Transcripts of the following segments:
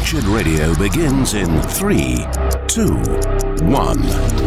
Wretched Radio begins in 3, 2, 1.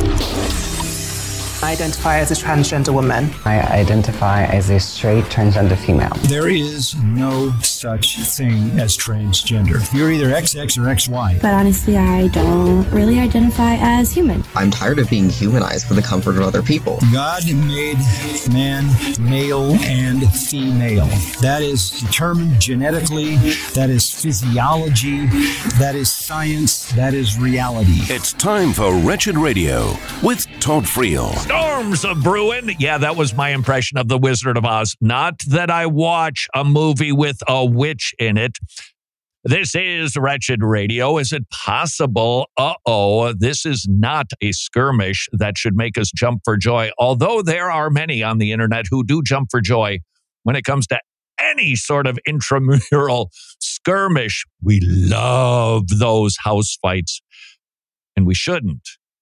I identify as a transgender woman. I identify as a straight transgender female. There is no such thing as transgender. You're either XX or XY. But honestly, I don't really identify as human. I'm tired of being humanized for the comfort of other people. God made man male and female. That is determined genetically. That is physiology. That is science. That is reality. It's time for Wretched Radio with Todd Friel. Storms of brewing. Yeah, that was my impression of The Wizard of Oz. Not that I watch a movie with a witch in it. This is Wretched Radio. Is it possible? This is not a skirmish that should make us jump for joy. Although there are many on the internet who do jump for joy when it comes to any sort of intramural skirmish. We love those house fights, and we shouldn't.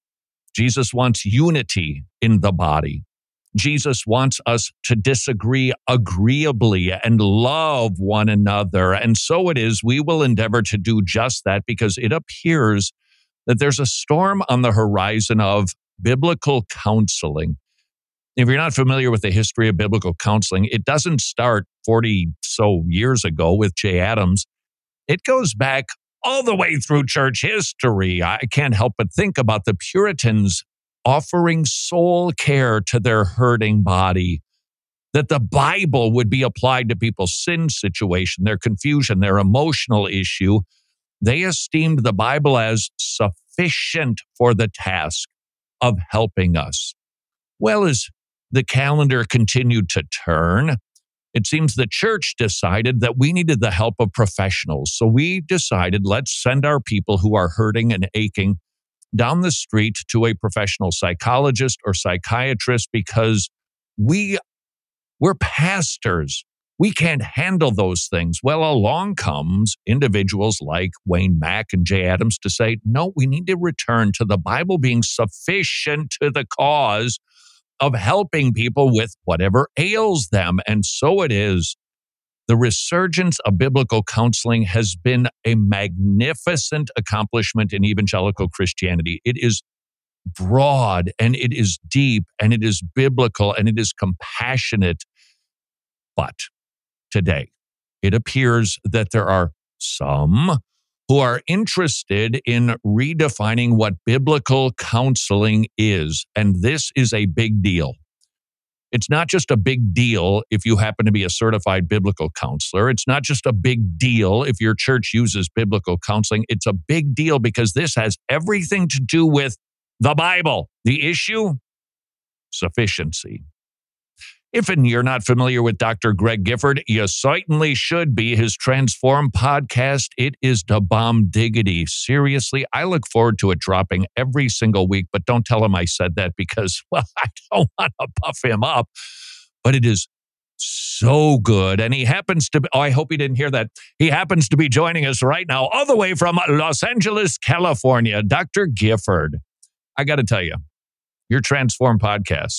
Jesus wants unity in the body. Jesus wants us to disagree agreeably and love one another. And so it is, we will endeavor to do just that because it appears that there's a storm on the horizon of biblical counseling. If you're not familiar with the history of biblical counseling, it doesn't start 40 so years ago with Jay Adams. It goes back all the way through church history. I can't help but think about the Puritans offering soul care to their hurting body, that the Bible would be applied to people's sin situation, their confusion, their emotional issue. They esteemed the Bible as sufficient for the task of helping us. Well, as the calendar continued to turn, it seems the church decided that we needed the help of professionals. So we decided, let's send our people who are hurting and aching down the street to a professional psychologist or psychiatrist because we're pastors. We can't handle those things. Well, along comes individuals like Wayne Mack and Jay Adams to say, no, we need to return to the Bible being sufficient to the cause of helping people with whatever ails them. And so it is. The resurgence of biblical counseling has been a magnificent accomplishment in evangelical Christianity. It is broad and it is deep and it is biblical and it is compassionate. But today, it appears that there are some who are interested in redefining what biblical counseling is. And this is a big deal. It's not just a big deal if you happen to be a certified biblical counselor. It's not just a big deal if your church uses biblical counseling. It's a big deal because this has everything to do with the Bible. The issue? Sufficiency. If you're not familiar with Dr. Greg Gifford, you certainly should be. His Transform podcast, it is the bomb diggity. Seriously, I look forward to it dropping every single week, but don't tell him I said that because, well, I don't want to puff him up. But it is so good. And he happens to be, I hope he didn't hear that. He happens to be joining us right now, all the way from Los Angeles, California. Dr. Gifford, I got to tell you, your Transform podcast,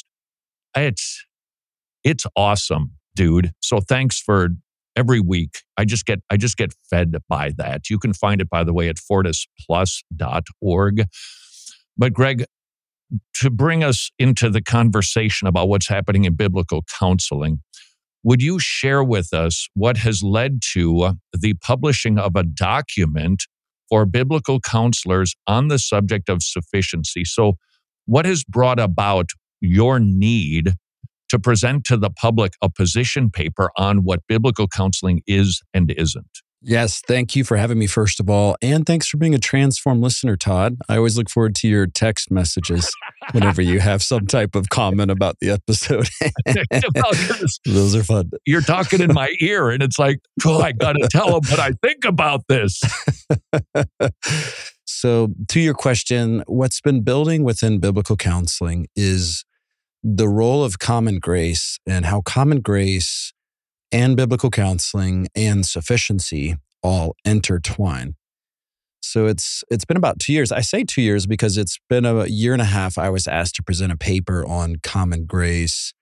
it's awesome, dude. So thanks for every week. I just get fed by that. You can find it, by the way, at fortisplus.org. But Greg, to bring us into the conversation about what's happening in biblical counseling, would you share with us what has led to the publishing of a document for biblical counselors on the subject of sufficiency? So what has brought about your need to present to the public a position paper on what biblical counseling is and isn't? Yes, thank you for having me, first of all. And thanks for being a Transform listener, Todd. I always look forward to your text messages whenever you have some type of comment about the episode. Those are fun. You're talking in my ear, and it's like, oh, I got to tell them what I think about this. So to your question, what's been building within biblical counseling is the role of common grace and how common grace and biblical counseling and sufficiency all intertwine. So it's been about 2 years. I say 2 years because it's been a year and a half. I was asked to present a paper on common grace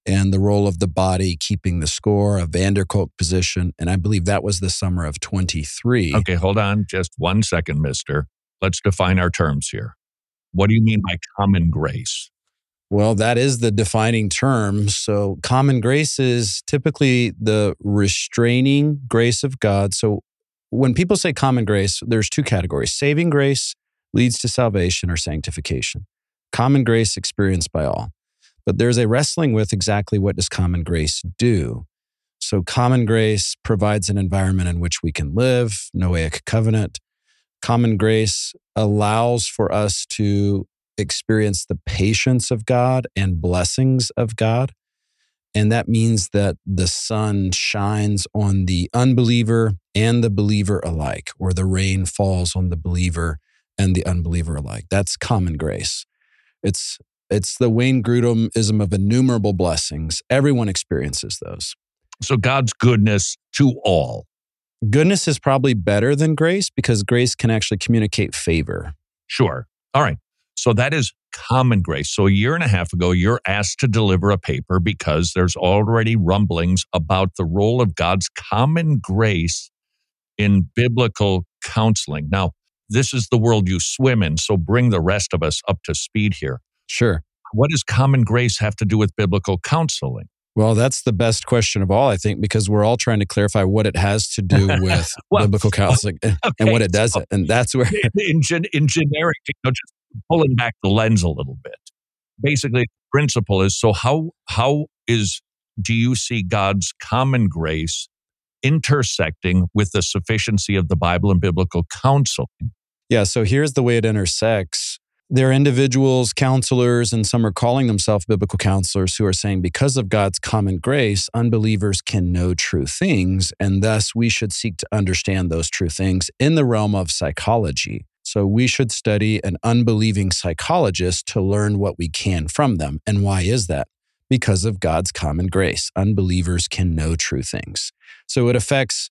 and the role of the body keeping the score, a Van der Kolk position. And I believe that was the summer of 23. Okay, hold on just 1 second, mister. Let's define our terms here. What do you mean by common grace? Well, that is the defining term. So common grace is typically the restraining grace of God. So when people say common grace, there's two categories. Saving grace leads to salvation or sanctification. Common grace experienced by all. But there's a wrestling with exactly what does common grace do. So common grace provides an environment in which we can live, Noahic covenant. Common grace allows for us to experience the patience of God and blessings of God. And that means that the sun shines on the unbeliever and the believer alike, or the rain falls on the believer and the unbeliever alike. That's common grace. It's the Wayne Grudem-ism of innumerable blessings. Everyone experiences those. So God's goodness to all. Goodness is probably better than grace because grace can actually communicate favor. Sure. All right. So that is common grace. So a year and a half ago, you're asked to deliver a paper because there's already rumblings about the role of God's common grace in biblical counseling. Now, this is the world you swim in, so bring the rest of us up to speed here. Sure. What does common grace have to do with biblical counseling? Well, that's the best question of all, I think, because we're all trying to clarify what it has to do with biblical counseling and what it doesn't. And that's where... in generic, just pulling back the lens a little bit. Basically, the principle is, so how do you see God's common grace intersecting with the sufficiency of the Bible and biblical counseling? Yeah, so here's the way it intersects. There are individuals, counselors, and some are calling themselves biblical counselors who are saying because of God's common grace, unbelievers can know true things, and thus we should seek to understand those true things in the realm of psychology. So we should study an unbelieving psychologist to learn what we can from them. And why is that? Because of God's common grace. Unbelievers can know true things. So it affects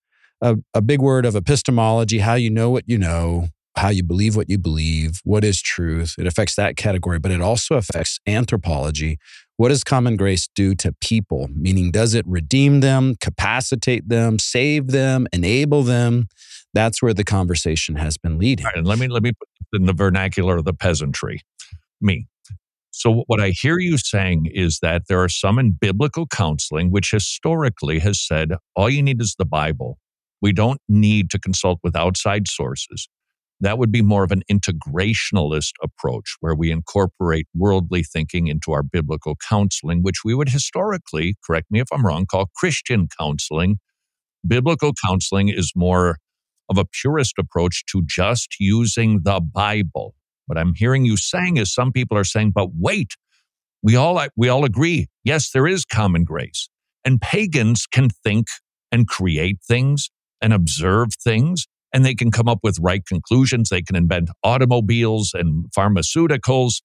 a big word of epistemology, how you know what you know, how you believe what you believe, what is truth. It affects that category, but it also affects anthropology. What does common grace do to people? Meaning, does it redeem them, capacitate them, save them, enable them? That's where the conversation has been leading. All right, and let me put it in the vernacular of the peasantry, me. So what I hear you saying is that there are some in biblical counseling which historically has said, all you need is the Bible. We don't need to consult with outside sources. That would be more of an integrationalist approach where we incorporate worldly thinking into our biblical counseling, which we would historically, correct me if I'm wrong, call Christian counseling. Biblical counseling is more of a purist approach to just using the Bible. What I'm hearing you saying is some people are saying, but wait, we all agree. Yes, there is common grace. And pagans can think and create things and observe things, and they can come up with right conclusions. They can invent automobiles and pharmaceuticals.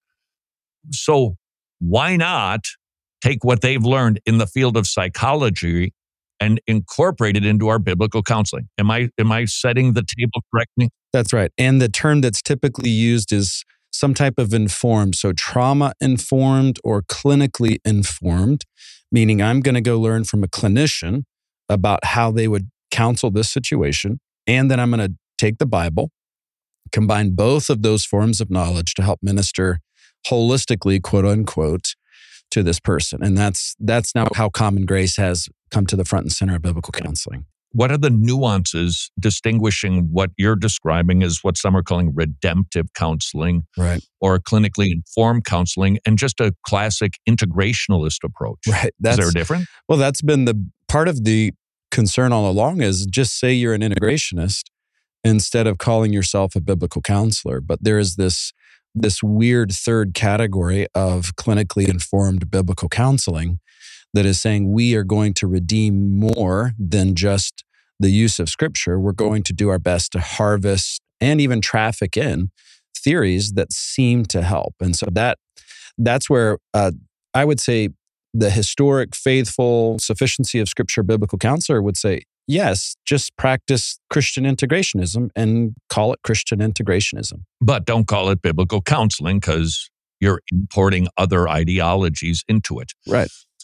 So why not take what they've learned in the field of psychology and incorporate it into our biblical counseling? Am I setting the table correctly? That's right. And the term that's typically used is some type of informed. So trauma-informed or clinically informed, meaning I'm going to go learn from a clinician about how they would counsel this situation. And then I'm going to take the Bible, combine both of those forms of knowledge to help minister holistically, quote unquote, to this person. And that's now how common grace has come to the front and center of biblical counseling. What are the nuances distinguishing what you're describing as what some are calling redemptive counseling, right, or clinically informed counseling, and just a classic integrationalist approach? Right. Is there a difference? Well, that's been the part of the concern all along is just say you're an integrationist instead of calling yourself a biblical counselor. But there is this weird third category of clinically informed biblical counseling that is saying we are going to redeem more than just the use of scripture. We're going to do our best to harvest and even traffic in theories that seem to help. And so that's where I would say the historic, faithful, sufficiency of scripture biblical counselor would say, yes, just practice Christian integrationism and call it Christian integrationism. But don't call it biblical counseling because you're importing other ideologies into it. Right.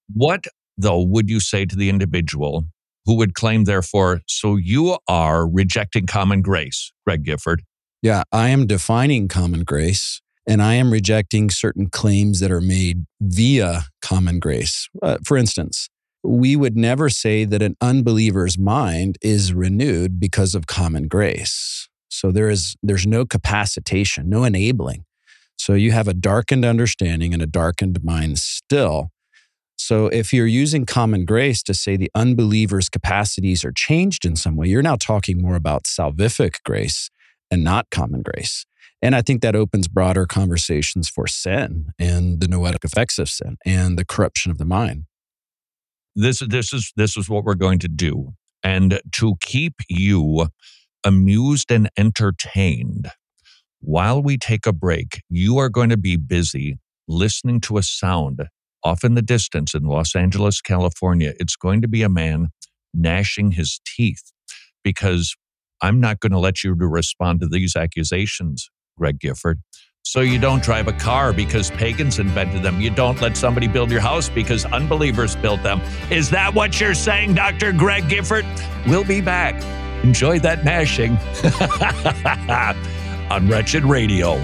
What, though, would you say to the individual who would claim, therefore, so you are rejecting common grace, Greg Gifford? Yeah, I am defining common grace, and I am rejecting certain claims that are made via common grace. For instance, we would never say that an unbeliever's mind is renewed because of common grace. So there's no capacitation, no enabling. So you have a darkened understanding and a darkened mind still. So if you're using common grace to say the unbeliever's capacities are changed in some way, you're now talking more about salvific grace and not common grace. And I think that opens broader conversations for sin and the noetic effects of sin and the corruption of the mind. This is what we're going to do. And to keep you amused and entertained, while we take a break, you are going to be busy listening to a sound off in the distance in Los Angeles, California. It's going to be a man gnashing his teeth, because I'm not going to let you to respond to these accusations, Greg Gifford. So you don't drive a car because pagans invented them. You don't let somebody build your house because unbelievers built them. Is that what you're saying, Dr. Greg Gifford? We'll be back. Enjoy that gnashing on Wretched Radio.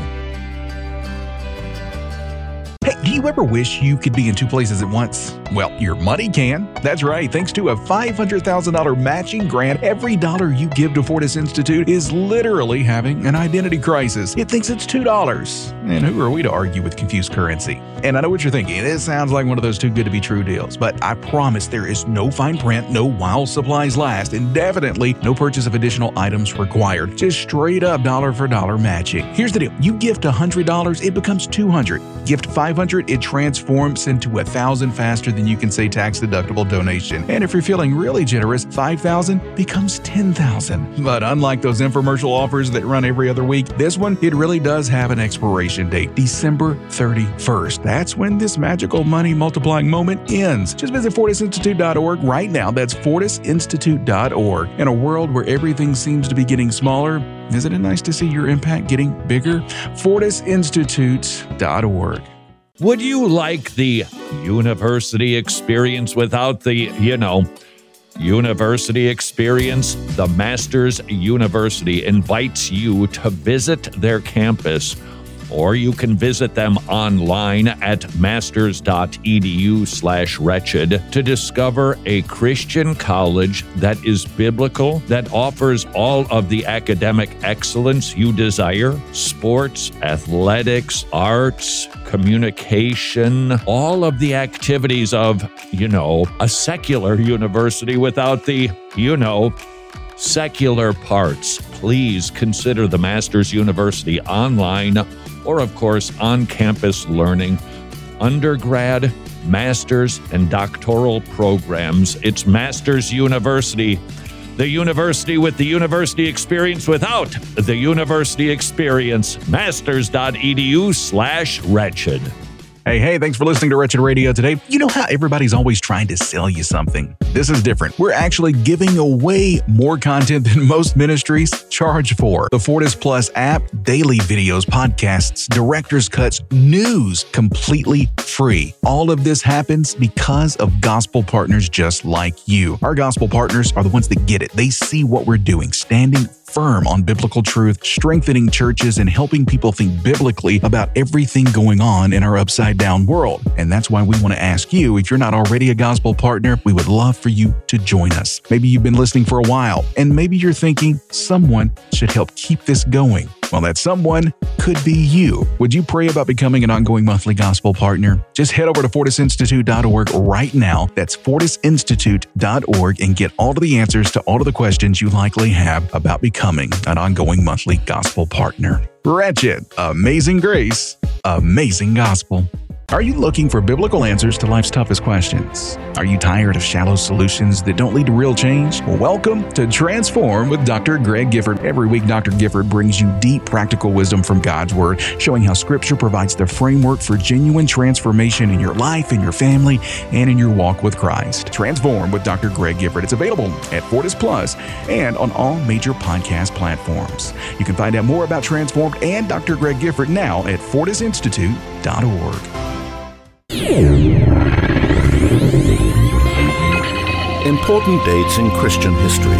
Hey, do you ever wish you could be in two places at once? Well, your money can. That's right. Thanks to a $500,000 matching grant, every dollar you give to Fortis Institute is literally having an identity crisis. It thinks it's $2. And who are we to argue with confused currency? And I know what you're thinking. This sounds like one of those too good to be true deals. But I promise there is no fine print, no while supplies last, and definitely no purchase of additional items required. Just straight up dollar for dollar matching. Here's the deal. You gift $100, it becomes $200. Gift $500, it transforms into $1,000 faster than you can say tax-deductible donation. And if you're feeling really generous, $5,000 becomes $10,000. But unlike those infomercial offers that run every other week, this one, it really does have an expiration date, December 31st. That's when this magical money multiplying moment ends. Just visit FortisInstitute.org right now. That's FortisInstitute.org. In a world where everything seems to be getting smaller, isn't it nice to see your impact getting bigger? FortisInstitute.org. Would you like the university experience without the, university experience? The Masters University invites you to visit their campus, or you can visit them online at masters.edu/wretched to discover a Christian college that is biblical, that offers all of the academic excellence you desire: sports, athletics, arts, communication, all of the activities of, a secular university without the, secular parts. Please consider the Masters University online, or of course on-campus learning, undergrad, master's, and doctoral programs. It's Masters University, the university with the university experience without the university experience. Masters.edu/wretched. Hey, thanks for listening to Wretched Radio today. You know how everybody's always trying to sell you something? This is different. We're actually giving away more content than most ministries charge for. The Fortis Plus app, daily videos, podcasts, director's cuts, news, completely free. All of this happens because of gospel partners just like you. Our gospel partners are the ones that get it. They see what we're doing, standing firm on biblical truth, strengthening churches, and helping people think biblically about everything going on in our upside down world. And that's why we want to ask you, if you're not already a gospel partner, we would love for you to join us. Maybe you've been listening for a while, and maybe you're thinking someone should help keep this going. Well, that someone could be you. Would you pray about becoming an ongoing monthly gospel partner? Just head over to FortisInstitute.org right now. That's FortisInstitute.org, and get all of the answers to all of the questions you likely have about becoming an ongoing monthly gospel partner. Wretched, amazing grace, amazing gospel. Are you looking for biblical answers to life's toughest questions? Are you tired of shallow solutions that don't lead to real change? Well, welcome to Transform with Dr. Greg Gifford. Every week, Dr. Gifford brings you deep practical wisdom from God's Word, showing how Scripture provides the framework for genuine transformation in your life, in your family, and in your walk with Christ. Transform with Dr. Greg Gifford. It's available at Fortis Plus and on all major podcast platforms. You can find out more about Transformed and Dr. Greg Gifford now at FortisInstitute.org. Important dates in Christian history.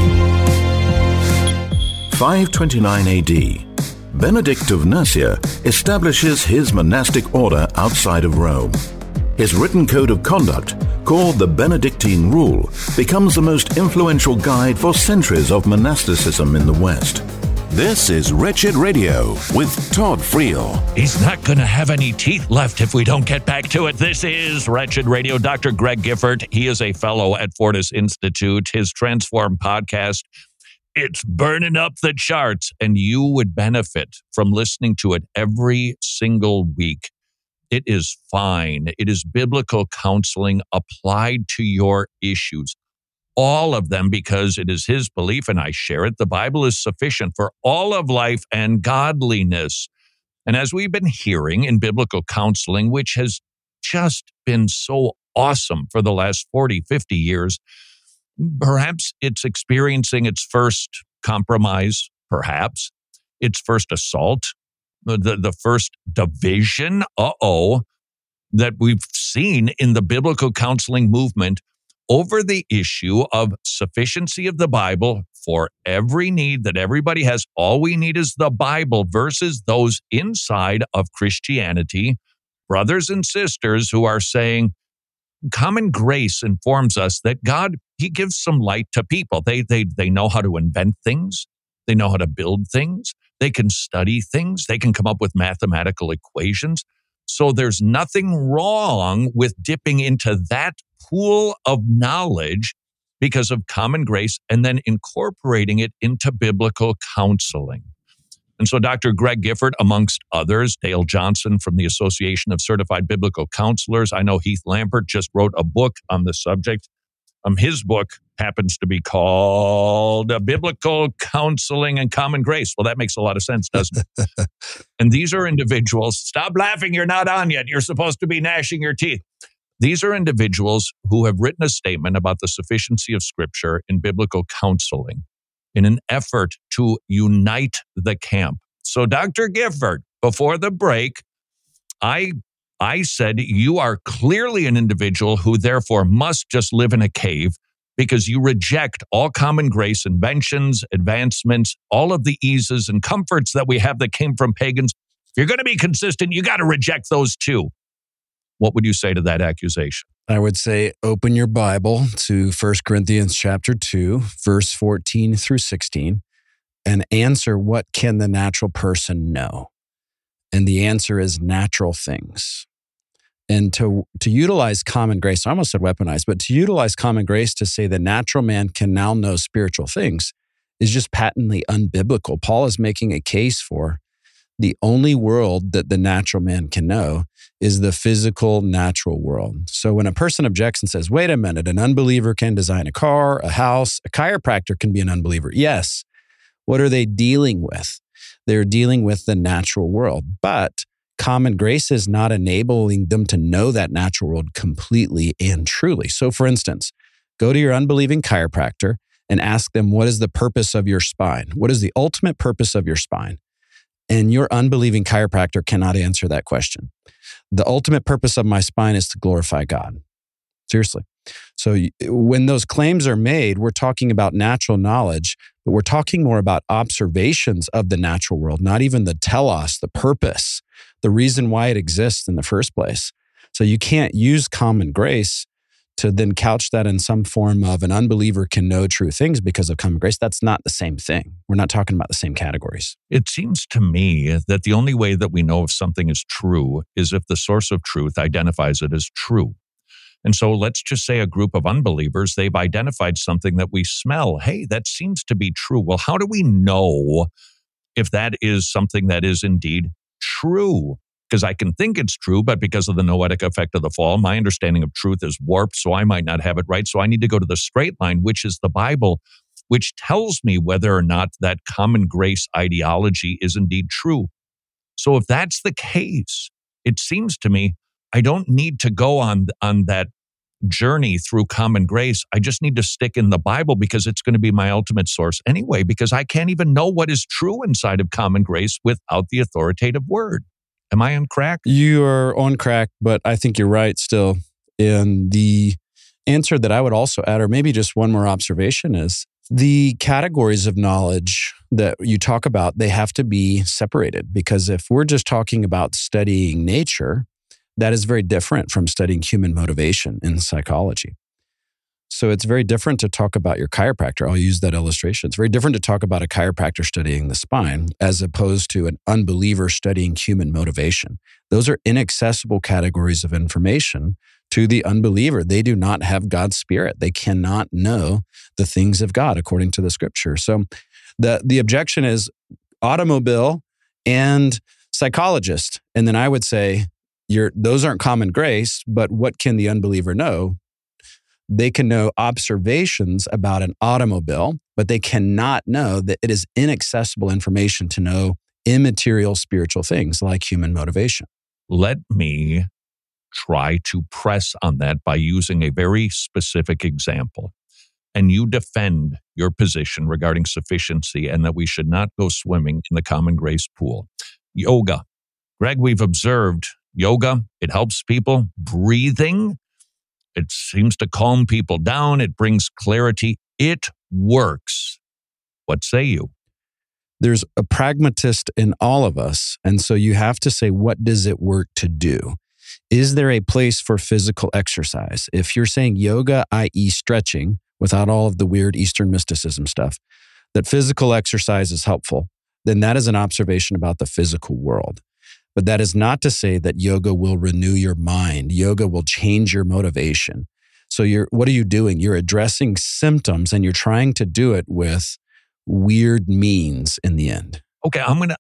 529 AD. Benedict of Nursia establishes his monastic order outside of Rome. His written code of conduct, called the Benedictine Rule, becomes the most influential guide for centuries of monasticism in the West. This is Wretched Radio with Todd Friel. He's not going to have any teeth left if we don't get back to it. This is Wretched Radio. Dr. Greg Gifford, he is a fellow at Fortis Institute. His Transform podcast, it's burning up the charts, and you would benefit from listening to it every single week. It is fine. It is biblical counseling applied to your issues. All of them, because it is his belief, and I share it, the Bible is sufficient for all of life and godliness. And as we've been hearing in biblical counseling, which has just been so awesome for the last 40, 50 years, perhaps it's experiencing its first compromise, perhaps its first assault, the first division, that we've seen in the biblical counseling movement over the issue of sufficiency of the Bible for every need that everybody has. All we need is the Bible versus those inside of Christianity, brothers and sisters who are saying, common grace informs us that God, he gives some light to people. They know how to invent things. They know how to build things. They can study things. They can come up with mathematical equations. So there's nothing wrong with dipping into that pool of knowledge because of common grace and then incorporating it into biblical counseling. And so Dr. Greg Gifford, amongst others, Dale Johnson from the Association of Certified Biblical Counselors. I know Heath Lampert just wrote a book on the subject. His book happens to be called Biblical Counseling and Common Grace. Well, that makes a lot of sense, doesn't it? And these are individuals, stop laughing, you're not on yet. You're supposed to be gnashing your teeth. These are individuals who have written a statement about the sufficiency of Scripture in biblical counseling in an effort to unite the camp. So, Dr. Gifford, before the break, I said you are clearly an individual who therefore must just live in a cave because you reject all common grace inventions, advancements, all of the eases and comforts that we have that came from pagans. If you're going to be consistent, you got to reject those too. What would you say to that accusation? I would say open your Bible to 1 Corinthians chapter 2, verse 14 through 16, and answer, what can the natural person know? And the answer is natural things. And to utilize common grace, I almost said weaponized, but to utilize common grace to say the natural man can now know spiritual things is just patently unbiblical. Paul is making a case for the only world that the natural man can know is the physical, natural world. So when a person objects and says, wait a minute, an unbeliever can design a car, a house, a chiropractor can be an unbeliever. Yes. What are they dealing with? They're dealing with the natural world, but common grace is not enabling them to know that natural world completely and truly. So for instance, go to your unbelieving chiropractor and ask them, what is the purpose of your spine? What is the ultimate purpose of your spine? And your unbelieving chiropractor cannot answer that question. The ultimate purpose of my spine is to glorify God. Seriously. So when those claims are made, we're talking about natural knowledge, but we're talking more about observations of the natural world, not even the telos, the purpose, the reason why it exists in the first place. So you can't use common grace to then couch that in some form of an unbeliever can know true things because of common grace. That's not the same thing. We're not talking about the same categories. It seems to me that the only way that we know if something is true is if the source of truth identifies it as true. And so let's just say a group of unbelievers, they've identified something that we smell. Hey, that seems to be true. Well, how do we know if that is something that is indeed true? Because I can think it's true, but because of the noetic effect of the fall, my understanding of truth is warped, so I might not have it right. So I need to go to the straight line, which is the Bible, which tells me whether or not that common grace ideology is indeed true. So if that's the case, it seems to me I don't need to go on that journey through common grace. I just need to stick in the Bible because it's going to be my ultimate source anyway, because I can't even know what is true inside of common grace without the authoritative word. Am I on crack? You are on crack, but I think you're right still. And the answer that I would also add, or maybe just one more observation, is the categories of knowledge that you talk about, they have to be separated, because if we're just talking about studying nature, that is very different from studying human motivation in psychology. So it's very different to talk about your chiropractor. I'll use that illustration. It's very different to talk about a chiropractor studying the spine as opposed to an unbeliever studying human motivation. Those are inaccessible categories of information to the unbeliever. They do not have God's Spirit. They cannot know the things of God according to the Scripture. So the objection is automobile and psychologist. And then I would say, those aren't common grace, but what can the unbeliever know? They can know observations about an automobile, but they cannot know that it is inaccessible information to know immaterial spiritual things like human motivation. Let me try to press on that by using a very specific example. And you defend your position regarding sufficiency and that we should not go swimming in the common grace pool. Yoga. Greg, we've observed yoga. It helps people. Breathing. It seems to calm people down. It brings clarity. It works. What say you? There's a pragmatist in all of us. And so you have to say, what does it work to do? Is there a place for physical exercise? If you're saying yoga, i.e. stretching, without all of the weird Eastern mysticism stuff, that physical exercise is helpful, then that is an observation about the physical world. But that is not to say that yoga will renew your mind. Yoga will change your motivation. So what are you doing? You're addressing symptoms and you're trying to do it with weird means in the end. Okay, I'm going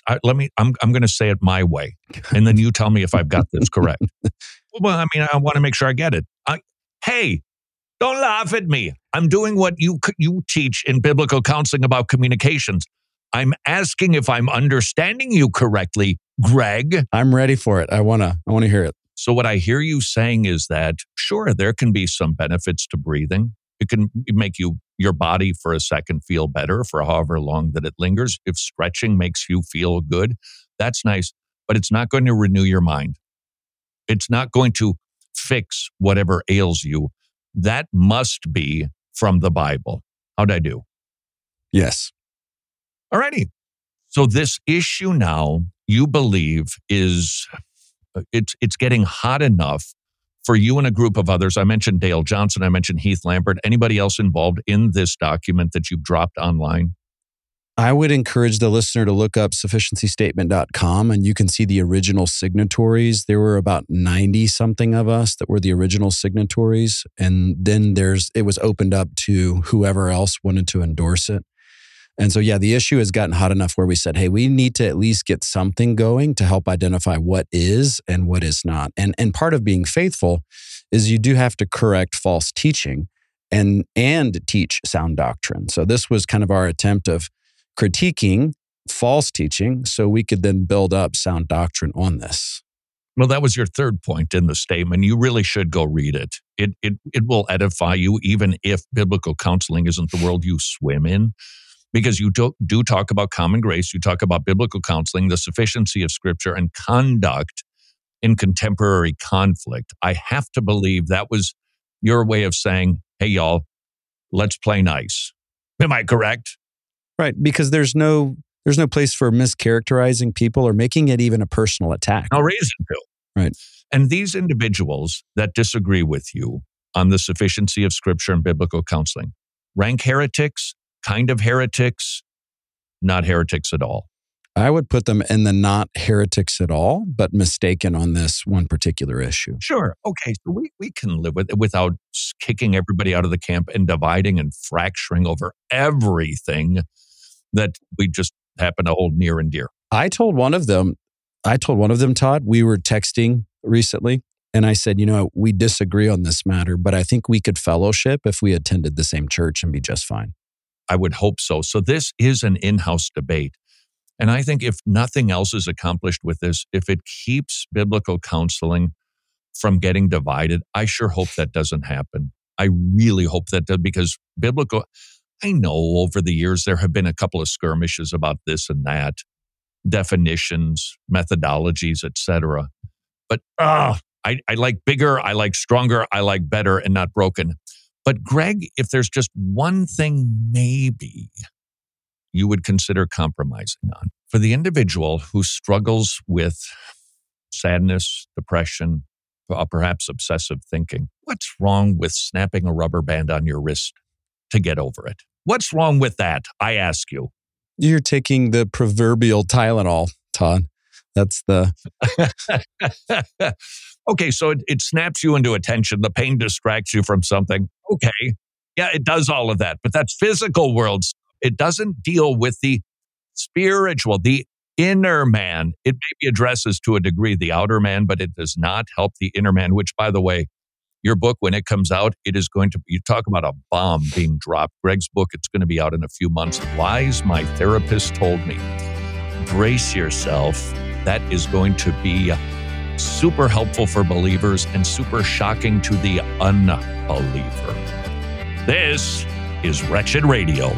to say it my way. And then you tell me if I've got this correct. Well, I mean, I want to make sure I get it. Hey, don't laugh at me. I'm doing what you teach in biblical counseling about communications. I'm asking if I'm understanding you correctly, Greg. I'm ready for it. I want to hear it. So what I hear you saying is that, sure, there can be some benefits to breathing. It can make your body for a second feel better for however long that it lingers. If stretching makes you feel good, that's nice, but it's not going to renew your mind. It's not going to fix whatever ails you. That must be from the Bible. How'd I do? Yes. Alrighty. So this issue now, you believe it's getting hot enough for you and a group of others. I mentioned Dale Johnson. I mentioned Heath Lambert. Anybody else involved in this document that you've dropped online? I would encourage the listener to look up sufficiencystatement.com and you can see the original signatories. There were about 90 something of us that were the original signatories. And then it was opened up to whoever else wanted to endorse it. And so, the issue has gotten hot enough where we said, hey, we need to at least get something going to help identify what is and what is not. And part of being faithful is you do have to correct false teaching and teach sound doctrine. So this was kind of our attempt of critiquing false teaching so we could then build up sound doctrine on this. Well, that was your third point in the statement. You really should go read it. It will edify you, even if biblical counseling isn't the world you swim in. Because you do talk about common grace, you talk about biblical counseling, the sufficiency of Scripture, and conduct in contemporary conflict. I have to believe that was your way of saying, hey, y'all, let's play nice. Am I correct? Right, because there's no place for mischaracterizing people or making it even a personal attack. No reason to. Right. And these individuals that disagree with you on the sufficiency of Scripture and biblical counseling, rank heretics, kind of heretics, not heretics at all. I would put them in the not heretics at all, but mistaken on this one particular issue. Sure. Okay. So we can live with it without kicking everybody out of the camp and dividing and fracturing over everything that we just happen to hold near and dear. I told one of them, Todd, we were texting recently, and I said, we disagree on this matter, but I think we could fellowship if we attended the same church and be just fine. I would hope so. So this is an in-house debate. And I think if nothing else is accomplished with this, if it keeps biblical counseling from getting divided, I sure hope that doesn't happen. I really hope that does, because I know over the years there have been a couple of skirmishes about this and that, definitions, methodologies, etc. But I like bigger, I like stronger, I like better and not broken. But Greg, if there's just one thing maybe you would consider compromising on, for the individual who struggles with sadness, depression, perhaps obsessive thinking, what's wrong with snapping a rubber band on your wrist to get over it? What's wrong with that, I ask you? You're taking the proverbial Tylenol, Todd. That's the... Okay, so it snaps you into attention. The pain distracts you from something. Okay, yeah, it does all of that. But that's physical world. It doesn't deal with the spiritual, the inner man. It maybe addresses to a degree the outer man, but it does not help the inner man, which, by the way, your book, when it comes out, it is going to, you talk about a bomb being dropped. Greg's book, it's going to be out in a few months. Lies My Therapist Told Me. Brace yourself. That is going to be super helpful for believers and super shocking to the unbeliever. This is Wretched Radio.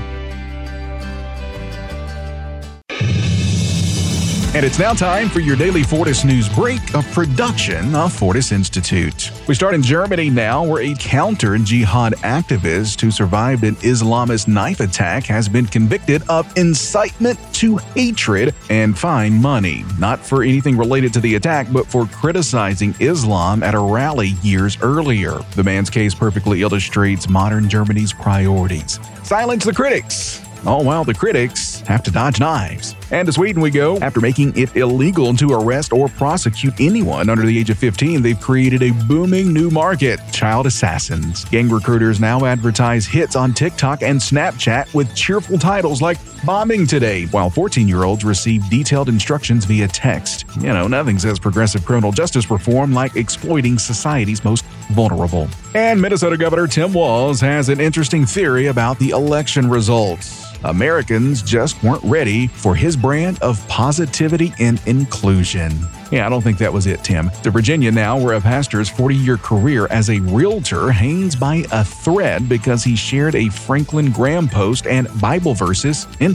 And it's now time for your daily Fortis News Break, a production of Fortis Institute. We start in Germany now, where a counter-jihad activist who survived an Islamist knife attack has been convicted of incitement to hatred and fined money, not for anything related to the attack, but for criticizing Islam at a rally years earlier. The man's case perfectly illustrates modern Germany's priorities. Silence the critics, all while the critics have to dodge knives. And to Sweden we go. After making it illegal to arrest or prosecute anyone under the age of 15, they've created a booming new market: child assassins. Gang recruiters now advertise hits on TikTok and Snapchat with cheerful titles like "Bombing Today," while 14-year-olds receive detailed instructions via text. You know, nothing says progressive criminal justice reform like exploiting society's most vulnerable. And Minnesota Governor Tim Walz has an interesting theory about the election results. Americans just weren't ready for his brand of positivity and inclusion. Yeah, I don't think that was it, Tim. To Virginia now, where a pastor's 40-year career as a realtor hangs by a thread because he shared a Franklin Graham post and Bible verses in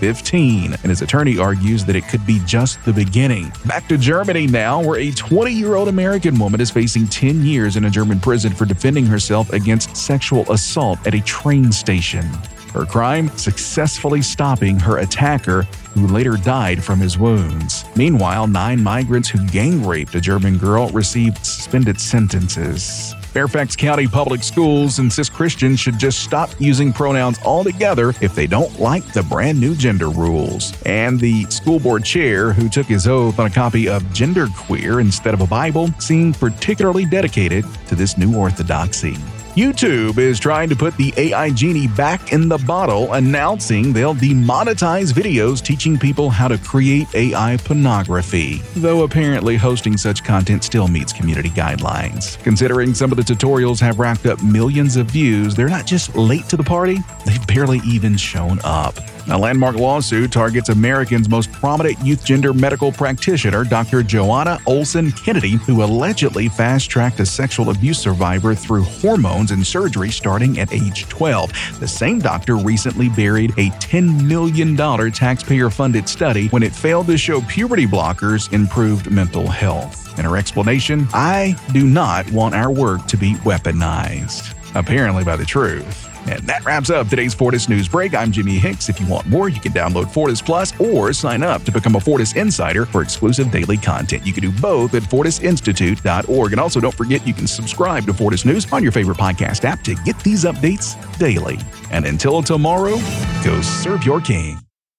2015. And his attorney argues that it could be just the beginning. Back to Germany now, where a 20-year-old American woman is facing 10 years in a German prison for defending herself against sexual assault at a train station. Her crime, successfully stopping her attacker, who later died from his wounds. Meanwhile, 9 migrants who gang-raped a German girl received suspended sentences. Fairfax County Public Schools insist Christians should just stop using pronouns altogether if they don't like the brand new gender rules. And the school board chair, who took his oath on a copy of Genderqueer instead of a Bible, seemed particularly dedicated to this new orthodoxy. YouTube is trying to put the AI genie back in the bottle, announcing they'll demonetize videos teaching people how to create AI pornography, though apparently hosting such content still meets community guidelines. Considering some of the tutorials have racked up millions of views, they're not just late to the party, they've barely even shown up. A landmark lawsuit targets America's most prominent youth gender medical practitioner, Dr. Joanna Olson Kennedy, who allegedly fast-tracked a sexual abuse survivor through hormones and surgery starting at age 12. The same doctor recently buried a $10 million taxpayer-funded study when it failed to show puberty blockers improved mental health. In her explanation, "I do not want our work to be weaponized," apparently by the truth. And that wraps up today's Fortis News Break. I'm Jimmy Hicks. If you want more, you can download Fortis Plus or sign up to become a Fortis Insider for exclusive daily content. You can do both at fortisinstitute.org. And also don't forget you can subscribe to Fortis News on your favorite podcast app to get these updates daily. And until tomorrow, go serve your king.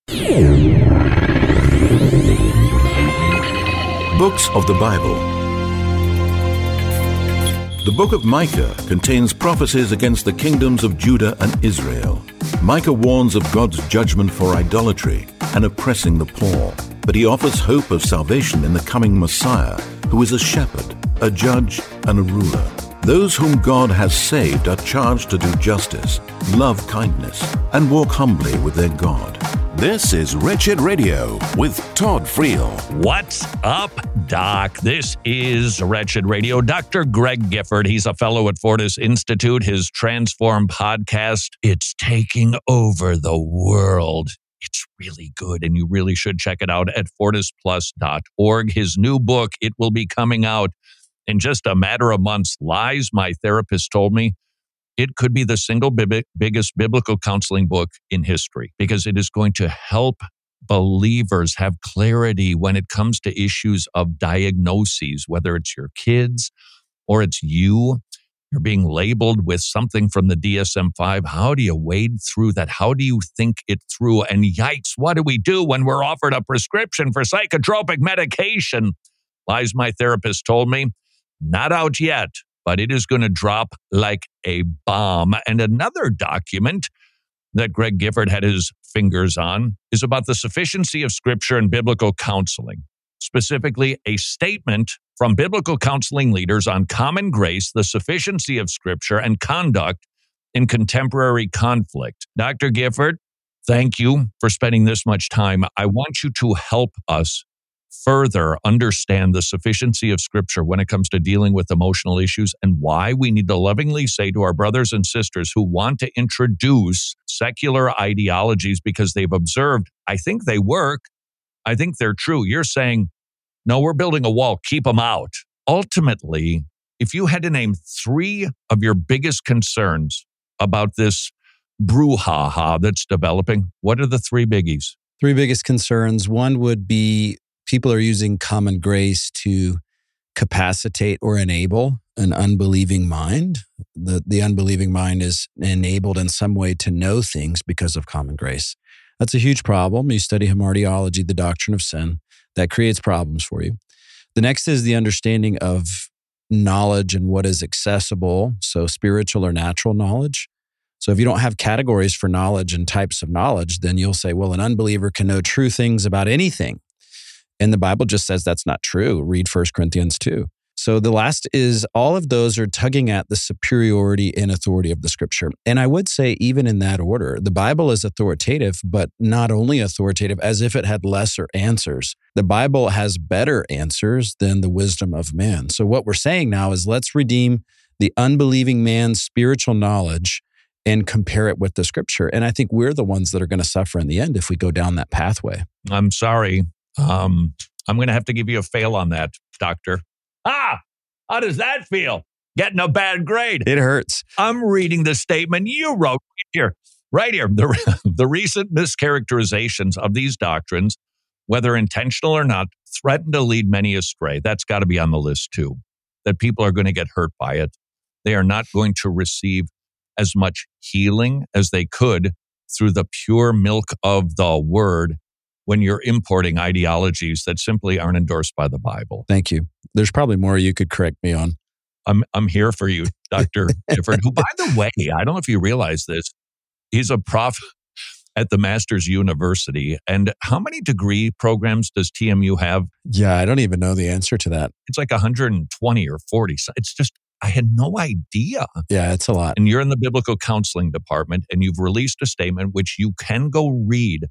Books of the Bible. The book of Micah contains prophecies against the kingdoms of Judah and Israel. Micah warns of God's judgment for idolatry and oppressing the poor, but he offers hope of salvation in the coming Messiah, who is a shepherd, a judge, and a ruler. Those whom God has saved are charged to do justice, love kindness, and walk humbly with their God. This is Wretched Radio with Todd Friel. What's up, Doc? This is Wretched Radio. Dr. Greg Gifford, he's a fellow at Fortis Institute. His Transform podcast, it's taking over the world. It's really good, and you really should check it out at fortisplus.org. His new book, it will be coming out In just a matter of months, Lies, my therapist told me, it could be the single biggest biblical counseling book in history because it is going to help believers have clarity when it comes to issues of diagnoses, whether it's your kids or it's you. You're being labeled with something from the DSM-5. How do you wade through that? How do you think it through? And yikes, what do we do when we're offered a prescription for psychotropic medication? Lies, my therapist told me, not out yet, but it is going to drop like a bomb. And another document that Greg Gifford had his fingers on is about the sufficiency of Scripture and biblical counseling, specifically a statement from biblical counseling leaders on common grace, the sufficiency of Scripture, and conduct in contemporary conflict. Dr. Gifford, thank you for spending this much time. I want you to help us further understand the sufficiency of Scripture when it comes to dealing with emotional issues and why we need to lovingly say to our brothers and sisters who want to introduce secular ideologies because they've observed, I think they work, I think they're true. You're saying, no, we're building a wall, keep them out. Ultimately, if you had to name 3 of your biggest concerns about this brouhaha that's developing, what are the 3 biggies? 3 biggest concerns. One would be people are using common grace to capacitate or enable an unbelieving mind. The unbelieving mind is enabled in some way to know things because of common grace. That's a huge problem. You study hamartiology, the doctrine of sin, that creates problems for you. The next is the understanding of knowledge and what is accessible, so spiritual or natural knowledge. So if you don't have categories for knowledge and types of knowledge, then you'll say, well, an unbeliever can know true things about anything. And the Bible just says that's not true. Read 1 Corinthians 2. So the last is all of those are tugging at the superiority and authority of the Scripture. And I would say even in that order, the Bible is authoritative, but not only authoritative as if it had lesser answers. The Bible has better answers than the wisdom of man. So what we're saying now is let's redeem the unbelieving man's spiritual knowledge and compare it with the Scripture. And I think we're the ones that are going to suffer in the end if we go down that pathway. I'm sorry. I'm going to have to give you a fail on that, doctor. How does that feel? Getting a bad grade. It hurts. I'm reading the statement you wrote right here. The recent mischaracterizations of these doctrines, whether intentional or not, threaten to lead many astray. That's got to be on the list too, that people are going to get hurt by it. They are not going to receive as much healing as they could through the pure milk of the word when you're importing ideologies that simply aren't endorsed by the Bible. Thank you. There's probably more you could correct me on. I'm here for you, Dr. Gifford, who, by the way, I don't know if you realize this, he's a prof at the Masters University. And how many degree programs does TMU have? Yeah, I don't even know the answer to that. It's like 120 or 40. It's just, I had no idea. Yeah, it's a lot. And you're in the biblical counseling department, and you've released a statement which you can go read,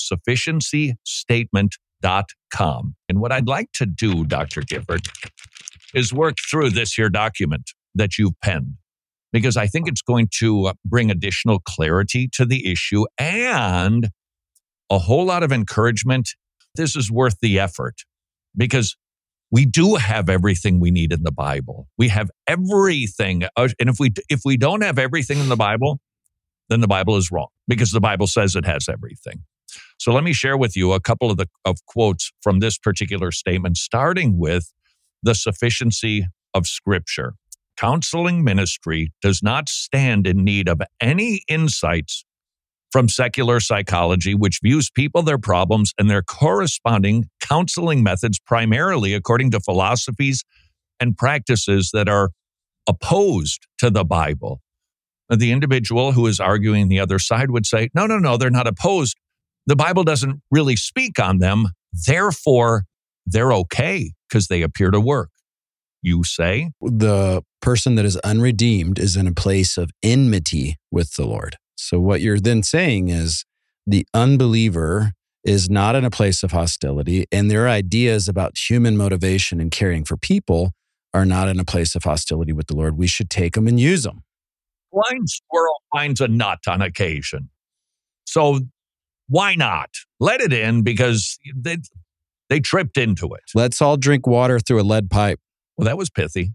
sufficiencystatement.com. And what I'd like to do, Dr. Gifford, is work through this here document that you've penned, because I think it's going to bring additional clarity to the issue and a whole lot of encouragement. This is worth the effort because we do have everything we need in the Bible. We have everything. And if we don't have everything in the Bible, then the Bible is wrong because the Bible says it has everything. So let me share with you a couple of quotes from this particular statement, starting with the sufficiency of Scripture. Counseling ministry does not stand in need of any insights from secular psychology, which views people, their problems, and their corresponding counseling methods primarily according to philosophies and practices that are opposed to the Bible. The individual who is arguing the other side would say, no, they're not opposed. The Bible doesn't really speak on them. Therefore, they're okay because they appear to work. You say? The person that is unredeemed is in a place of enmity with the Lord. So what you're then saying is the unbeliever is not in a place of hostility, and their ideas about human motivation and caring for people are not in a place of hostility with the Lord. We should take them and use them. Blind squirrel finds a nut on occasion. So why not? Let it in because they tripped into it. Let's all drink water through a lead pipe. Well, that was pithy.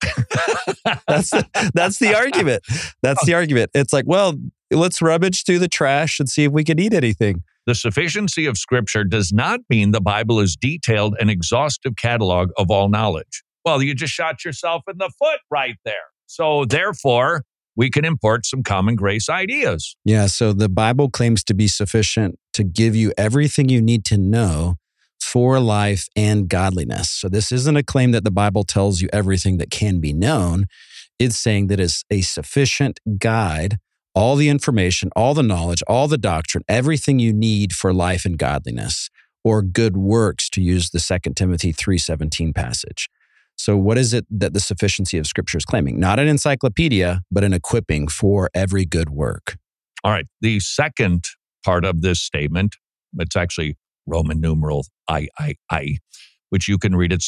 That's the argument. That's the argument. It's like, well, let's rummage through the trash and see if we can eat anything. The sufficiency of Scripture does not mean the Bible is detailed and exhaustive catalog of all knowledge. Well, you just shot yourself in the foot right there. So therefore, we can import some common grace ideas. Yeah, so the Bible claims to be sufficient to give you everything you need to know for life and godliness. So this isn't a claim that the Bible tells you everything that can be known. It's saying that it's a sufficient guide, all the information, all the knowledge, all the doctrine, everything you need for life and godliness, or good works, to use the 2 Timothy 3:17 passage. So what is it that the sufficiency of Scripture is claiming? Not an encyclopedia, but an equipping for every good work. All right. The second part of this statement, it's actually Roman numeral III, which you can read at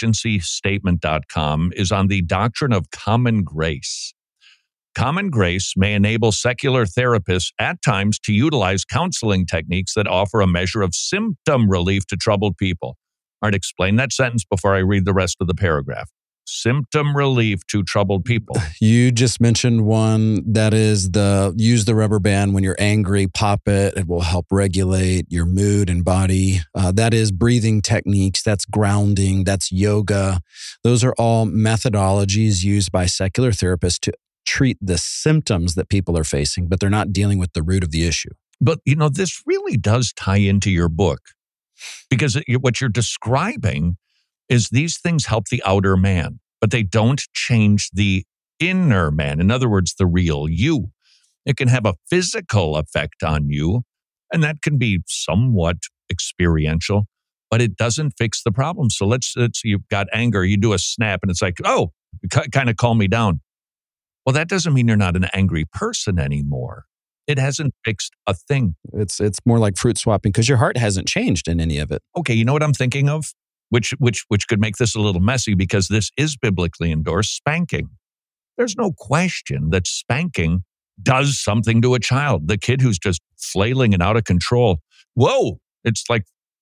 sufficiencystatement.com, is on the doctrine of common grace. Common grace may enable secular therapists at times to utilize counseling techniques that offer a measure of symptom relief to troubled people. All right, explain that sentence before I read the rest of the paragraph. Symptom relief to troubled people. You just mentioned one that is use the rubber band when you're angry, pop it. It will help regulate your mood and body. That is breathing techniques. That's grounding. That's yoga. Those are all methodologies used by secular therapists to treat the symptoms that people are facing, but they're not dealing with the root of the issue. But, this really does tie into your book, because what you're describing is these things help the outer man, but they don't change the inner man. In other words, the real you. It can have a physical effect on you, and that can be somewhat experiential, but it doesn't fix the problem. So let's you've got anger, you do a snap, and it's like, oh, kind of calm me down. Well, that doesn't mean you're not an angry person anymore. It hasn't fixed a thing. It's more like fruit swapping because your heart hasn't changed in any of it. Okay, you know what I'm thinking of? Which could make this a little messy because this is biblically endorsed, spanking. There's no question that spanking does something to a child. The kid who's just flailing and out of control. Whoa, it's like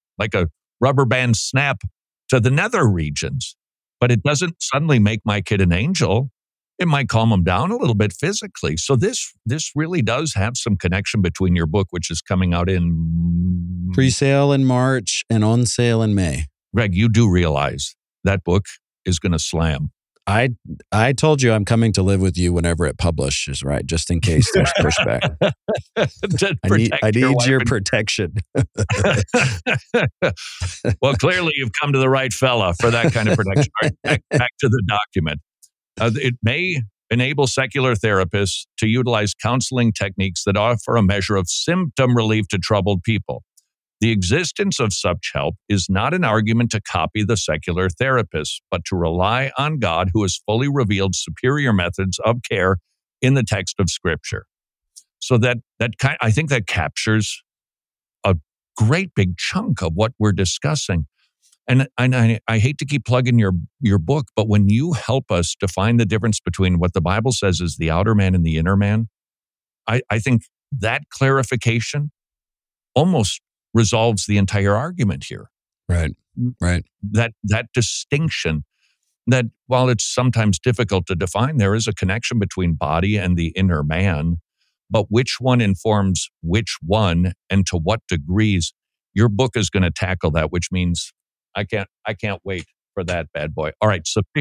a rubber band snap to the nether regions. But it doesn't suddenly make my kid an angel. It might calm him down a little bit physically. So this really does have some connection between your book, which is coming out in pre-sale in March and on sale in May. Greg, you do realize that book is going to slam. I told you I'm coming to live with you whenever it publishes, right? Just in case there's pushback. I need your protection. Well, clearly you've come to the right fella for that kind of protection. All right, back to the document. It may enable secular therapists to utilize counseling techniques that offer a measure of symptom relief to troubled people. The existence of such help is not an argument to copy the secular therapists, but to rely on God, who has fully revealed superior methods of care in the text of Scripture. So I think that captures a great big chunk of what we're discussing. And I hate to keep plugging your book, but when you help us define the difference between what the Bible says is the outer man and the inner man, I think that clarification almost resolves the entire argument here. Right. That distinction, that while it's sometimes difficult to define, there is a connection between body and the inner man, but which one informs which one and to what degrees, your book is going to tackle that, which means I can't wait for that bad boy. All right,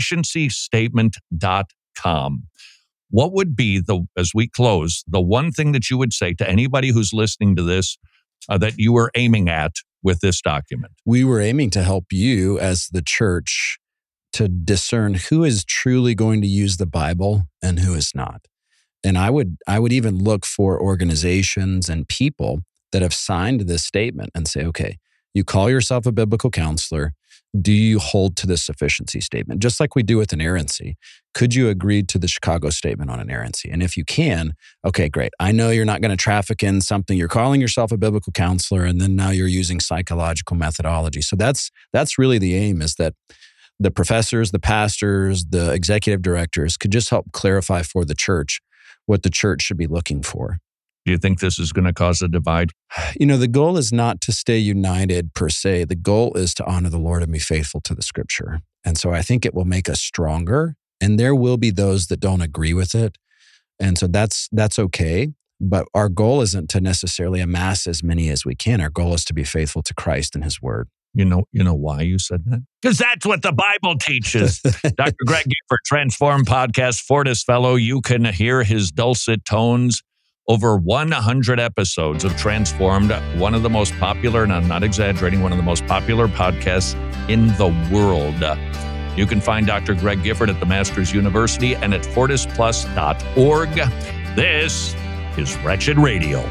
sufficiencystatement.com. What would be, as we close, the one thing that you would say to anybody who's listening to this that you were aiming at with this document? We were aiming to help you as the church to discern who is truly going to use the Bible and who is not. And I would even look for organizations and people that have signed this statement and say, okay, you call yourself a biblical counselor. Do you hold to the sufficiency statement? Just like we do with inerrancy. Could you agree to the Chicago statement on inerrancy? And if you can, okay, great. I know you're not going to traffic in something. You're calling yourself a biblical counselor, and then now you're using psychological methodology. So that's really the aim, is that the professors, the pastors, the executive directors could just help clarify for the church what the church should be looking for. Do you think this is going to cause a divide? The goal is not to stay united per se. The goal is to honor the Lord and be faithful to the Scripture. And so I think it will make us stronger. And there will be those that don't agree with it. And so that's okay. But our goal isn't to necessarily amass as many as we can. Our goal is to be faithful to Christ and his word. You know why you said that? Because that's what the Bible teaches. Dr. Greg Gifford, Transform Podcast, Fortis Fellow. You can hear his dulcet tones over 100 episodes of Transformed, one of the most popular, and I'm not exaggerating, one of the most popular podcasts in the world. You can find Dr. Greg Gifford at the Masters University and at fortisplus.org. This is Wretched Radio.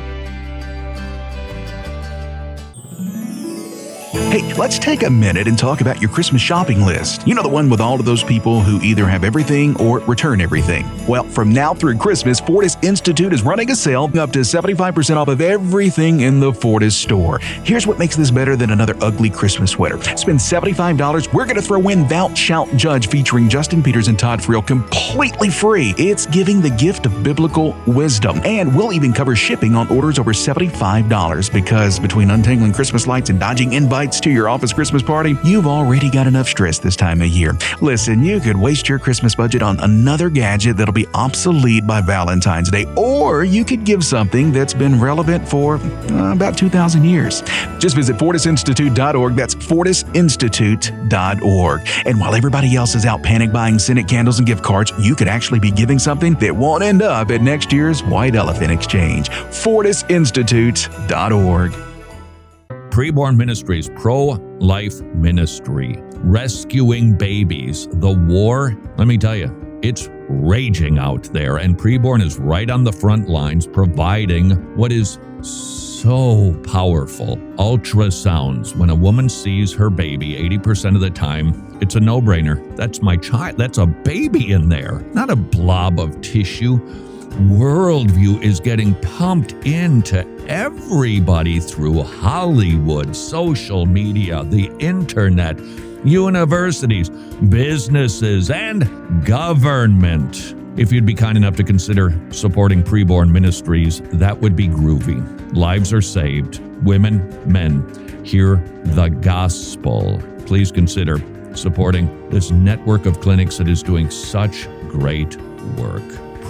Hey, let's take a minute and talk about your Christmas shopping list. You know, the one with all of those people who either have everything or return everything. Well, from now through Christmas, Fortis Institute is running a sale up to 75% off of everything in the Fortis store. Here's what makes this better than another ugly Christmas sweater. Spend $75, we're going to throw in Thou Shalt Judge featuring Justin Peters and Todd Friel completely free. It's giving the gift of biblical wisdom. And we'll even cover shipping on orders over $75 because between untangling Christmas lights and dodging invites to your office Christmas party, you've already got enough stress this time of year. Listen, you could waste your Christmas budget on another gadget that'll be obsolete by Valentine's Day, or you could give something that's been relevant for about 2,000 years. Just visit fortisinstitute.org. That's fortisinstitute.org. And while everybody else is out panic buying scented candles and gift cards, you could actually be giving something that won't end up at next year's White Elephant Exchange. fortisinstitute.org. Preborn Ministries, pro-life ministry, rescuing babies. The war, let me tell you, it's raging out there, and Preborn is right on the front lines providing what is so powerful, ultrasounds. When a woman sees her baby, 80% of the time, it's a no-brainer. That's my child. That's a baby in there, not a blob of tissue. Worldview is getting pumped into everybody through Hollywood, social media, the internet, universities, businesses, and government. If you'd be kind enough to consider supporting Preborn Ministries, that would be groovy. Lives are saved. Women, men, hear the gospel. Please consider supporting this network of clinics that is doing such great work.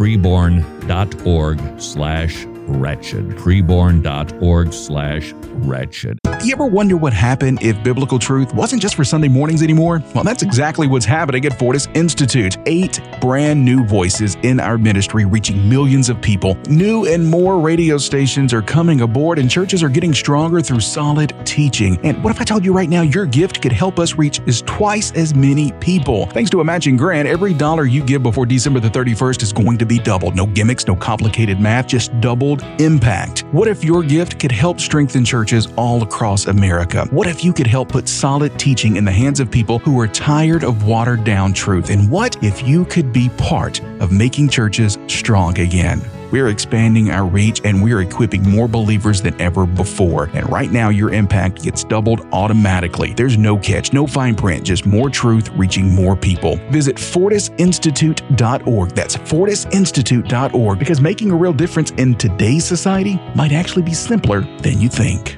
Preborn.org/wretched. Preborn.org/wretched. You ever wonder what happened if biblical truth wasn't just for Sunday mornings anymore? Well, that's exactly what's happening at Fortis Institute. 8 brand new voices in our ministry reaching millions of people. New and more radio stations are coming aboard, and churches are getting stronger through solid teaching. And what if I told you right now your gift could help us reach twice as many people? Thanks to a matching grant, every dollar you give before December the 31st is going to be doubled. No gimmicks, no complicated math, just doubled impact. What if your gift could help strengthen churches all across America? What if you could help put solid teaching in the hands of people who are tired of watered down truth? And what if you could be part of making churches strong again? We're expanding our reach and we're equipping more believers than ever before. And right now, your impact gets doubled automatically. There's no catch, no fine print, just more truth reaching more people. Visit fortisinstitute.org. That's fortisinstitute.org, because making a real difference in today's society might actually be simpler than you think.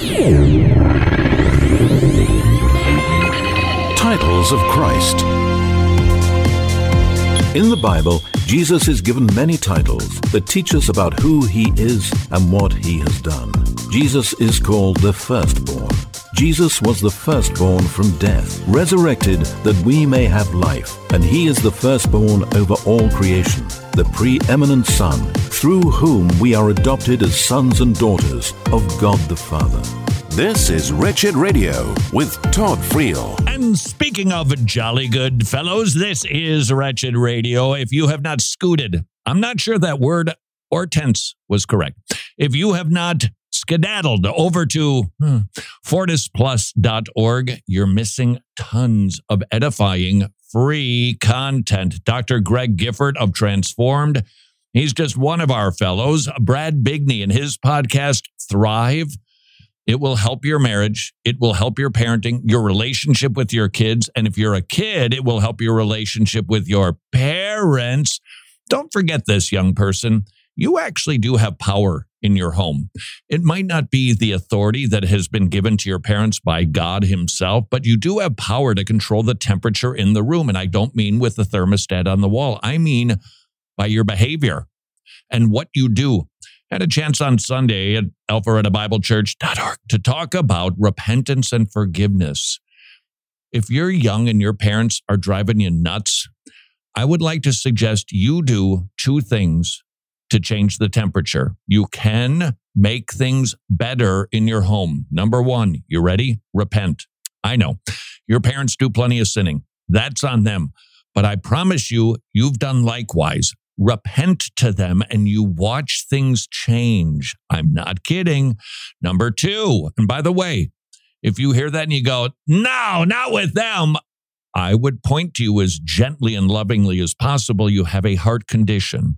Titles of Christ. In the Bible, Jesus is given many titles that teach us about who he is and what he has done. Jesus is called the firstborn. Jesus was the firstborn from death, resurrected that we may have life, and he is the firstborn over all creation, the preeminent Son, through whom we are adopted as sons and daughters of God the Father. This is Wretched Radio with Todd Friel. And speaking of jolly good fellows, this is Wretched Radio. If you have not scooted, I'm not sure that word or tense was correct. If you have not skedaddled over to fortisplus.org, you're missing tons of edifying free content. Dr. Greg Gifford of Transformed, he's just one of our fellows. Brad Bigney and his podcast, Thrive. It will help your marriage. It will help your parenting, your relationship with your kids. And if you're a kid, it will help your relationship with your parents. Don't forget this, young person. You actually do have power in your home. It might not be the authority that has been given to your parents by God himself, but you do have power to control the temperature in the room. And I don't mean with the thermostat on the wall. I mean by your behavior and what you do. I had a chance on Sunday at alpharettabiblechurch.org to talk about repentance and forgiveness. If you're young and your parents are driving you nuts, I would like to suggest you do two things to change the temperature. You can make things better in your home. Number one, you ready? Repent. I know your parents do plenty of sinning. That's on them. But I promise you, you've done likewise. Repent to them and you watch things change. I'm not kidding. Number two, and by the way, if you hear that and you go, no, not with them, I would point to you as gently and lovingly as possible. You have a heart condition.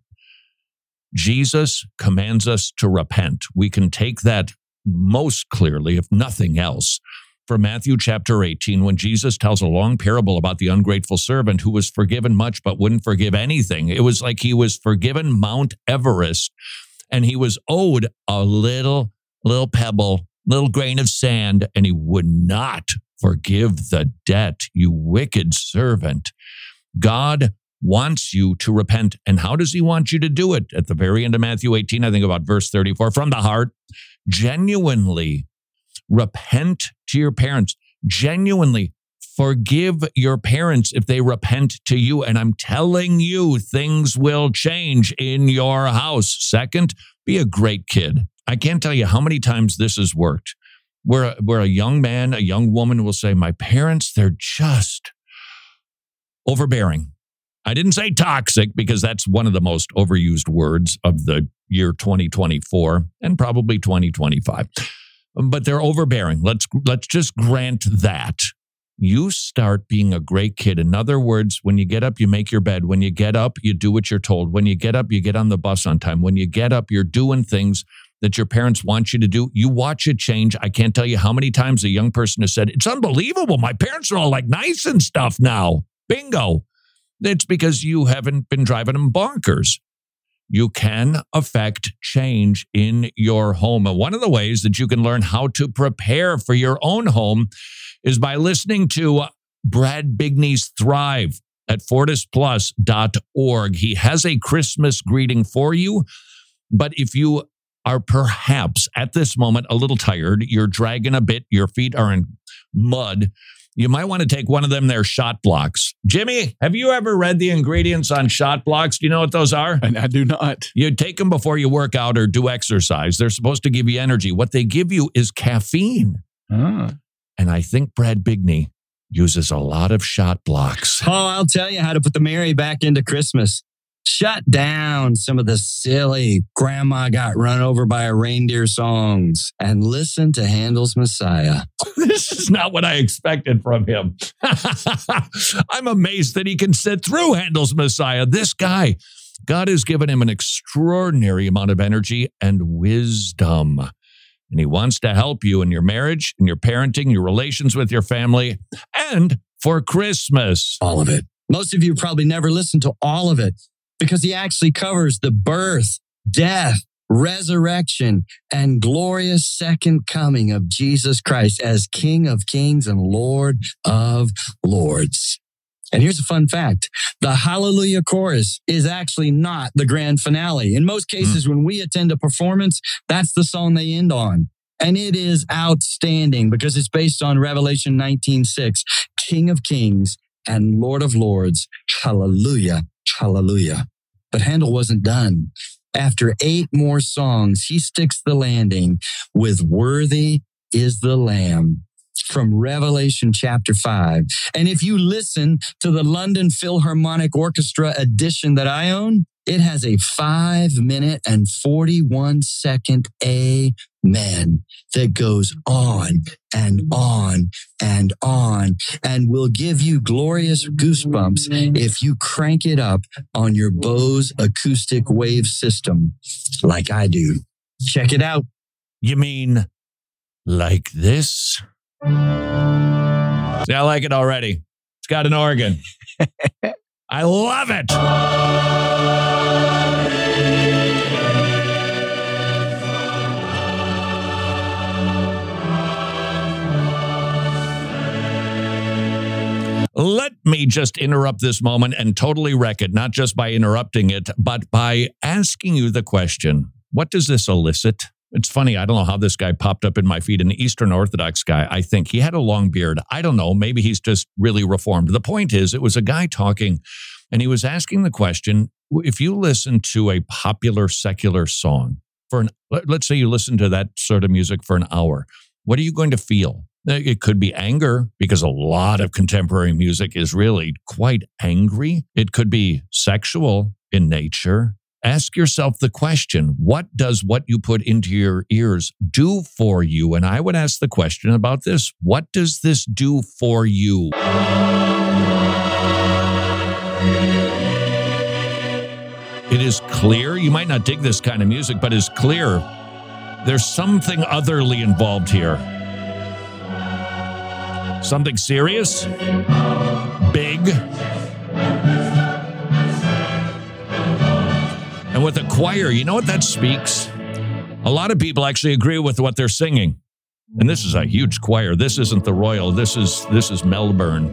Jesus commands us to repent. We can take that most clearly, if nothing else, from Matthew chapter 18, when Jesus tells a long parable about the ungrateful servant who was forgiven much but wouldn't forgive anything. It was like he was forgiven Mount Everest and he was owed a little pebble, little grain of sand, and he would not forgive the debt. You wicked servant. God wants you to repent. And how does he want you to do it? At the very end of Matthew 18, I think about verse 34, from the heart, genuinely repent to your parents. Genuinely forgive your parents if they repent to you. And I'm telling you, things will change in your house. Second, be a great kid. I can't tell you how many times this has worked. Where a young man, a young woman will say, my parents, they're just overbearing. I didn't say toxic because that's one of the most overused words of the year 2024 and probably 2025. But they're overbearing. Let's just grant that. You start being a great kid. In other words, when you get up, you make your bed. When you get up, you do what you're told. When you get up, you get on the bus on time. When you get up, you're doing things that your parents want you to do. You watch it change. I can't tell you how many times a young person has said, it's unbelievable. My parents are all like nice and stuff now. Bingo. It's because you haven't been driving them bonkers. You can affect change in your home. And one of the ways that you can learn how to prepare for your own home is by listening to Brad Bigney's Thrive at fortisplus.org. He has a Christmas greeting for you. But if you are perhaps at this moment a little tired, you're dragging a bit, your feet are in mud, you might want to take one of them there shot blocks. Jimmy, have you ever read the ingredients on shot blocks? Do you know what those are? I do not. You take them before you work out or do exercise. They're supposed to give you energy. What they give you is caffeine. And I think Brad Bigney uses a lot of shot blocks. Oh, I'll tell you how to put the merry back into Christmas. Shut down some of the silly grandma got run over by a reindeer songs and listen to Handel's Messiah. This is not what I expected from him. I'm amazed that he can sit through Handel's Messiah. This guy, God has given him an extraordinary amount of energy and wisdom. And he wants to help you in your marriage, in your parenting, your relations with your family, and for Christmas. All of it. Most of you probably never listened to all of it, because he actually covers the birth, death, resurrection, and glorious second coming of Jesus Christ as King of Kings and Lord of Lords. And here's a fun fact. The Hallelujah Chorus is actually not the grand finale. In most cases, when we attend a performance, that's the song they end on. And it is outstanding because it's based on Revelation 19:6, King of Kings and Lord of Lords. Hallelujah. Hallelujah. But Handel wasn't done. After 8 more songs, he sticks the landing with Worthy is the Lamb from Revelation chapter 5. And if you listen to the London Philharmonic Orchestra edition that I own, it has a 5-minute and 41-second amen that goes on and on and on and will give you glorious goosebumps if you crank it up on your Bose acoustic wave system like I do. Check it out. You mean like this? See, I like it already. It's got an organ. I love it. Let me just interrupt this moment and totally wreck it, not just by interrupting it, but by asking you the question, what does this elicit? It's funny, I don't know how this guy popped up in my feed, an Eastern Orthodox guy, I think. He had a long beard. I don't know, maybe he's just really reformed. The point is, it was a guy talking, and he was asking the question, if you listen to a popular secular song, let's say you listen to that sort of music for an hour, what are you going to feel? It could be anger, because a lot of contemporary music is really quite angry. It could be sexual in nature. Ask yourself the question, what does what you put into your ears do for you? And I would ask the question about this. What does this do for you? It is clear, you might not dig this kind of music, but it's clear there's something otherly involved here. Something serious, big, and with a choir, you know what that speaks? A lot of people actually agree with what they're singing. And this is a huge choir. This isn't the Royal. This is Melbourne.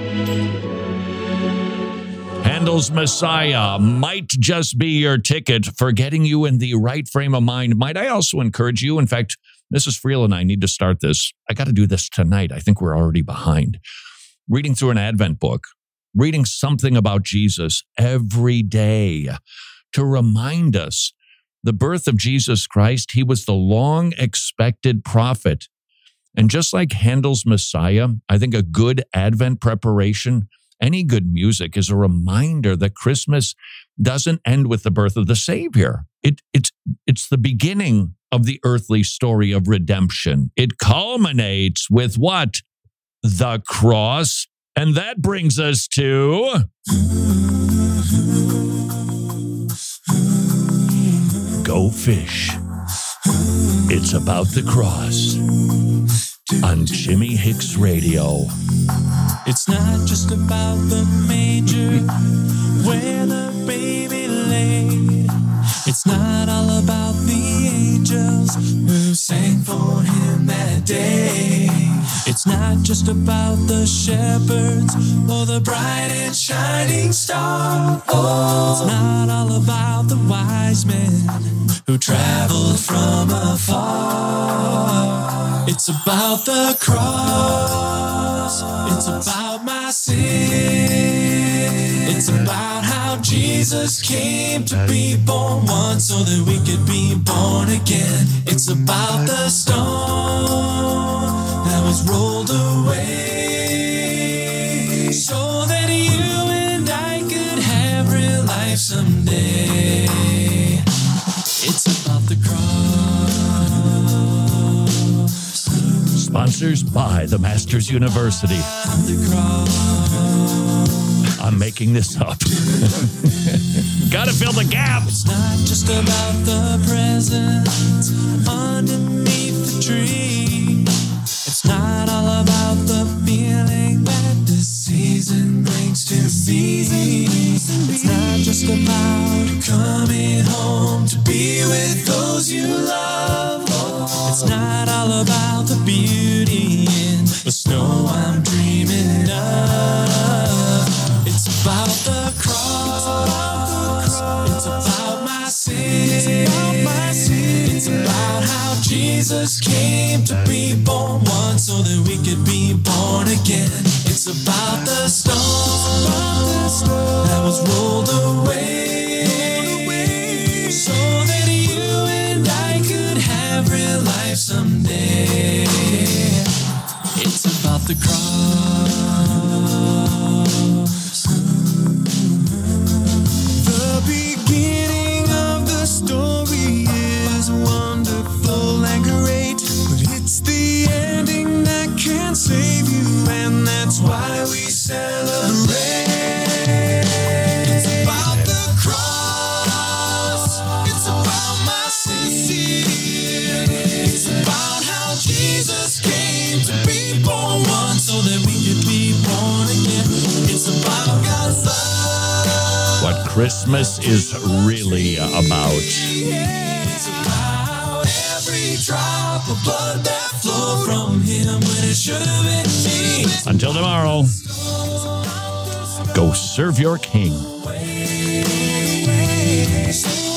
Handel's Messiah might just be your ticket for getting you in the right frame of mind. Might I also encourage you, in fact, Mrs. Friel and I need to start this. I got to do this tonight. I think we're already behind. Reading through an Advent book, reading something about Jesus every day to remind us the birth of Jesus Christ. He was the long-expected prophet. And just like Handel's Messiah, I think a good Advent preparation, any good music is a reminder that Christmas doesn't end with the birth of the Savior. It's the beginning of the earthly story of redemption. It culminates with what? The cross. And that brings us to Go Fish. It's about the cross on Jimmy Hicks Radio. It's not just about the manger where the baby lay. It's not all about the angels who sang for him that day. It's not just about the shepherds or the bright and shining star. Oh, it's not all about the wise men who traveled from afar. It's about the cross. It's about my sin. It's about how Jesus came to be born once so that we could be born again. It's about the stone that was rolled away so that you and I could have real life someday. It's about the cross. Sponsors by the Masters University. I'm making this up. Gotta fill the gap. It's not just about the presents underneath the tree. It's not all about the feeling that the season brings to me. It's not just about coming home to be with those you love. It's not all about the beauty in the snow I'm dreaming of. It's about the cross. It's about my sin. It's about how Jesus came to be born once so that we could be born again. It's about the stone that was rolled away so that you and I could have real life someday. It's about the cross. The beginning of the story is wonderful and great, but it's the ending that can save you, and that's why we celebrate. It's about the cross. It's about my sin. It's about how Jesus came to be born once so that we could be born again. It's about God's love. What Christmas is really about. It's about every drop of blood that flowed from him when it should have been me. Until tomorrow. It's Go serve your king. So